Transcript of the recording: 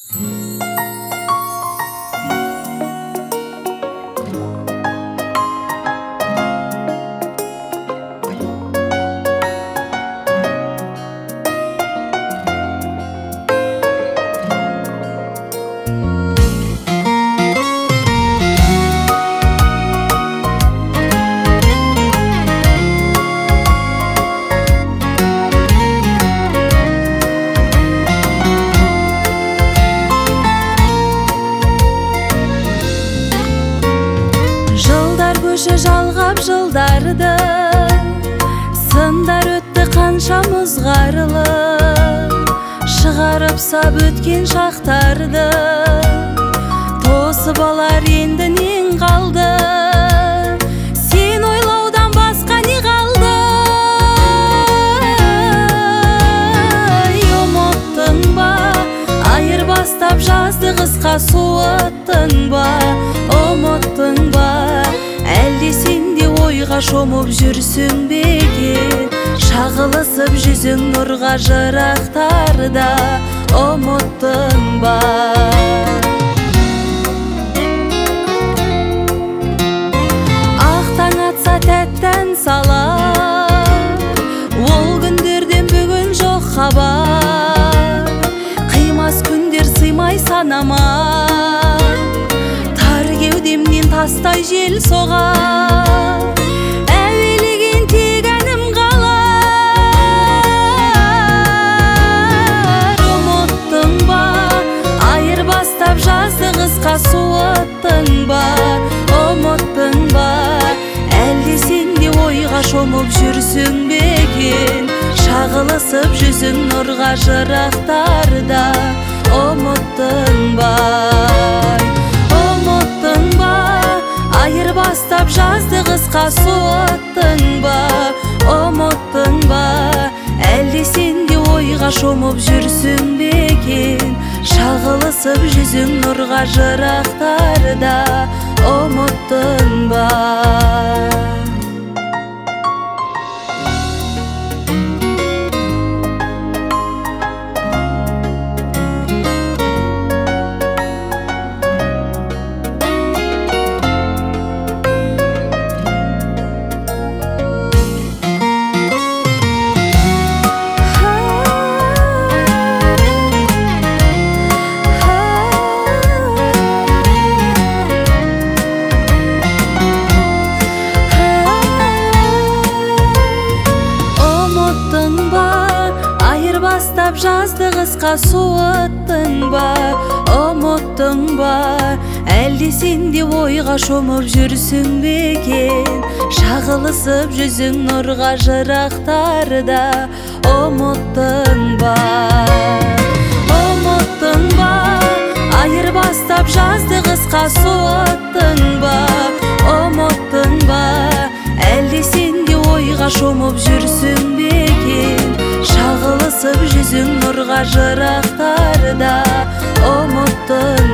Жалғап жылдарды, сындар өтті қанша мұзғарылы, шығарып сап өткен шақтарды, тосып алар енді нең қалды, сен ойлаудан басқа не қалды? Ұмыттың ба, айырбастап жазды қысқа суыттың ба? Ұмыттың ба, әлде сенде ойға шомып жүрсің бе екен? Шағылысып жүзің нұрға жырақтарда, ұмыттың ба? Ақтаң атса тәттән салар, ол күндерден бүгін жоқ хабар. Қимас күндер сыймай санама, кеудемнен тастай жел соғар, әуелеген тек әнім қалар. Ұмыттың ба, айырбастап жазды қысқа суыттың ба? Ұмыттың ба, әлде сенде ойға шомып жүрсің бе екен? Шағылысып жүзің нұрға жырақтарда, ұмыттың ба? Айырбастап жазды қысқа суыттың ба? Ұмыттың ба, әлде сенде ойға шомып жүрсің бе екен? Шағылысып жүзің нұрға жырақтарда, ұмыттың ба? Айырбастап жазды қысқа суыттың ба? Ұмыттың ба, әлде сенде ойға шомып жүрсің бе екен? Шағылысып жүзің нұрға жырақтарда, ұмыттың ба? Ұмыттың ба, айырбастап жазды қысқа суыттың ба? Ұмыттың ба, әлде сенде ойға шомып жүрсің бе екен? Шағылысып жүзің нұрға жырақтарда, ұмыттың